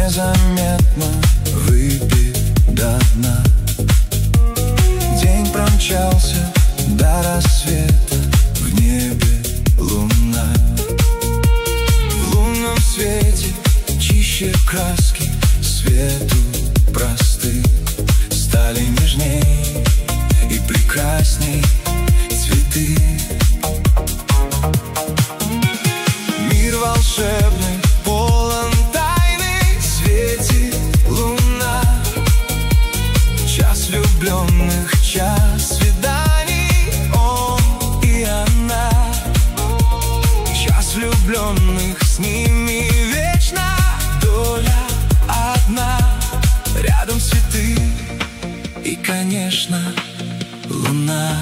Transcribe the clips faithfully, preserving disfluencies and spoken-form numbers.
незаметно выпей до дна. День промчался до рассвета, в небе луна. В лунном свете чище краски, свету просты стали нежней и прекрасней цветы. Мир волшебный, полон тайны, светит луна. Час влюбленных, час свиданий, он и она. Час влюбленных, с ними вечно доля одна. Рядом цветы и, конечно, луна.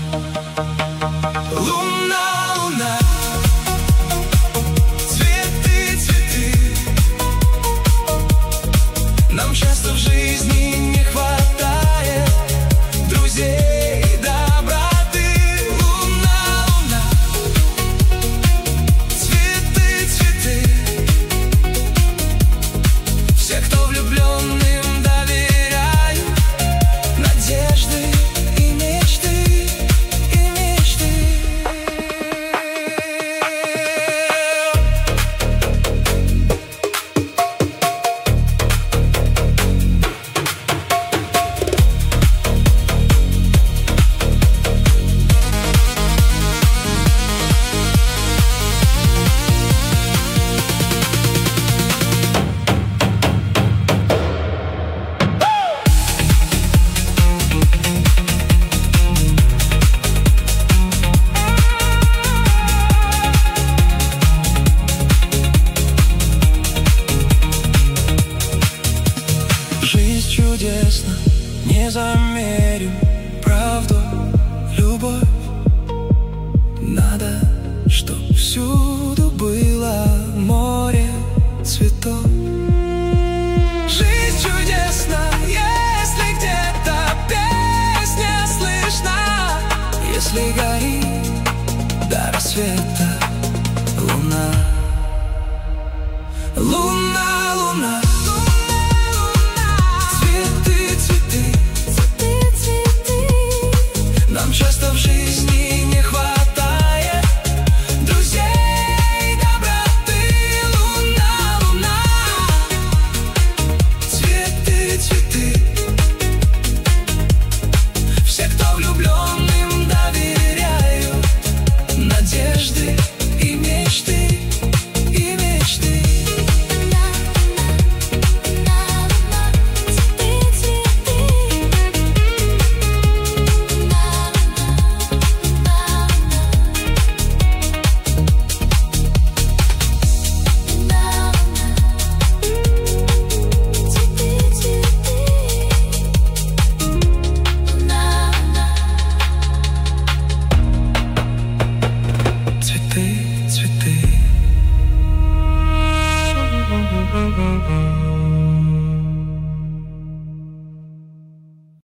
Луна, луна, цветы, цветы. Нам часто в жизни не хватает друзей, доброты. Луна, луна, цветы, цветы. Все, кто влюбленным доверяют надежды и мечты, и мечты. Жизнь чудесна, не замерим